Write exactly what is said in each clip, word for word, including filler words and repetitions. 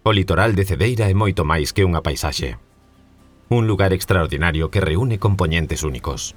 O litoral de Cedeira é moito máis que unha paisaxe. Un lugar extraordinario que reúne compoñentes únicos.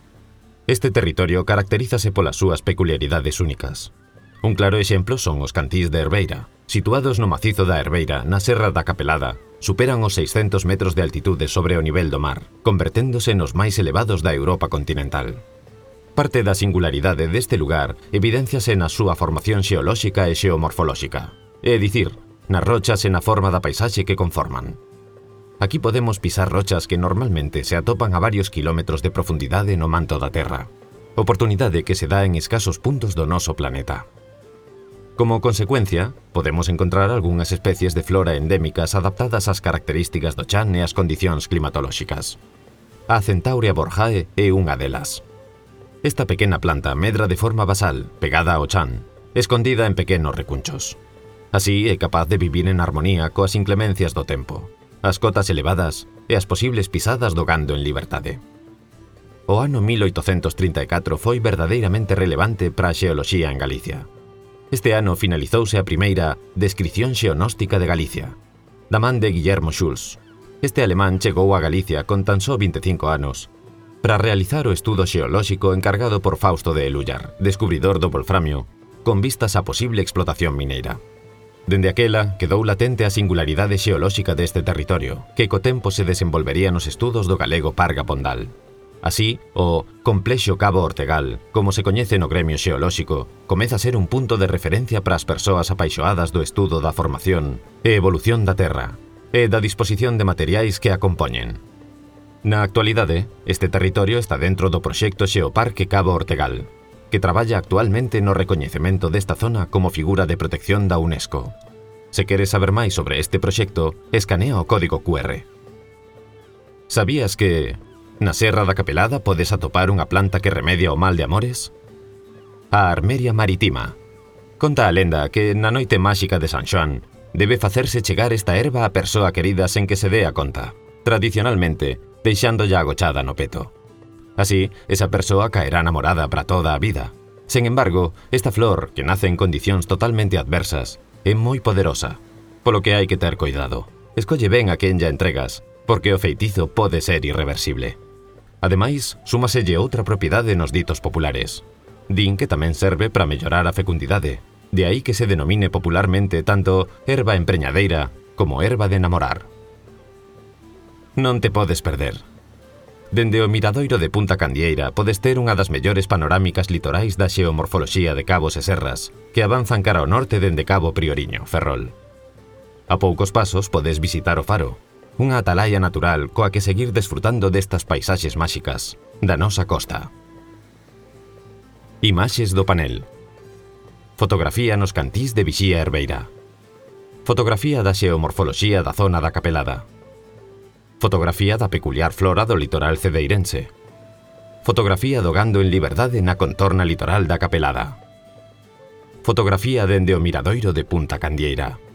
Este territorio caracterízase polas súas peculiaridades únicas. Un claro exemplo son os cantís de Herbeira. Situados no macizo da Herbeira, na Serra da Capelada, superan os seiscentos metros de altitude sobre o nivel do mar, converténdose nos máis elevados da Europa continental. Parte da singularidade deste lugar evidénciase na súa formación xeolóxica e xeomorfolóxica, é dicir, nas rochas e na forma da paisaxe que conforman. Aquí podemos pisar rochas que normalmente se atopan a varios kilómetros de profundidade no manto da Terra, oportunidade que se dá en escasos puntos do noso planeta. Como consecuencia, podemos encontrar algunhas especies de flora endémicas adaptadas ás características do chan e ás condicións climatolóxicas. A Centaurea borjae é unha delas. Esta pequena planta medra de forma basal, pegada ao chan, escondida en pequenos recunchos. Así é capaz de vivir en armonía coas inclemencias do tempo, as cotas elevadas e as posibles pisadas do gando en liberdade. O ano mil oitocentos trinta e catro foi verdadeiramente relevante para a xeoloxía en Galicia. Este ano finalizouse a primeira Descrición xeonóstica de Galicia, da man de Guillermo Schulz. Este alemán chegou a Galicia con tan só vinte e cinco anos para realizar o estudo xeolóxico encargado por Fausto de Elúllar, descubridor do wolframio, con vistas á posible explotación mineira. Dende aquela, quedou latente a singularidade xeolóxica deste territorio, que co tempo se desenvolvería nos estudos do galego Parga Pondal. Así, o Complexo Cabo Ortegal, como se coñece no gremio xeolóxico, comeza a ser un punto de referencia para as persoas apaixoadas do estudo da formación e evolución da Terra, e da disposición de materiais que a compoñen. Na actualidade, este territorio está dentro do proxecto Xeoparque Cabo Ortegal, que traballa actualmente no recoñecemento desta zona como figura de protección da UNESCO. Se queres saber máis sobre este proxecto, escanea o código cu erre. Sabías que na Serra da Capelada podes atopar unha planta que remedia o mal de amores? A armeria maritima. Conta a lenda que na noite máxica de San Xoán debe facerse chegar esta erva á persoa querida sen que se dé a conta, tradicionalmente deixándolla agochada no peto. Así, esa persoa caerá namorada para toda a vida. Sen embargo, esta flor, que nace en condicións totalmente adversas, é moi poderosa, polo que hai que ter cuidado. Escolle ben a quen lla entregas, porque o feitizo pode ser irreversible. Ademais, súmaselle outra propiedade nos ditos populares. Din que tamén serve para mellorar a fecundidade, de aí que se denomine popularmente tanto erva empreñadeira como erva de namorar. Non te podes perder. Dende o miradoiro de Punta Candieira podes ter unha das mellores panorámicas litorais da xeomorfoloxía de cabos e serras que avanzan cara ao norte dende Cabo Prioriño, Ferrol. A poucos pasos podes visitar o faro, unha atalaya natural coa que seguir desfrutando destas paisaxes máxicas da nosa costa. Imaxes do panel. Fotografía nos cantís de Vixía Herbeira. Fotografía da xeomorfoloxía da zona da Capelada. Fotografía da peculiar flora do litoral cedeirense. Fotografía do gando en liberdade na contorna litoral da Capelada. Fotografía dende o miradoiro de Punta Candieira.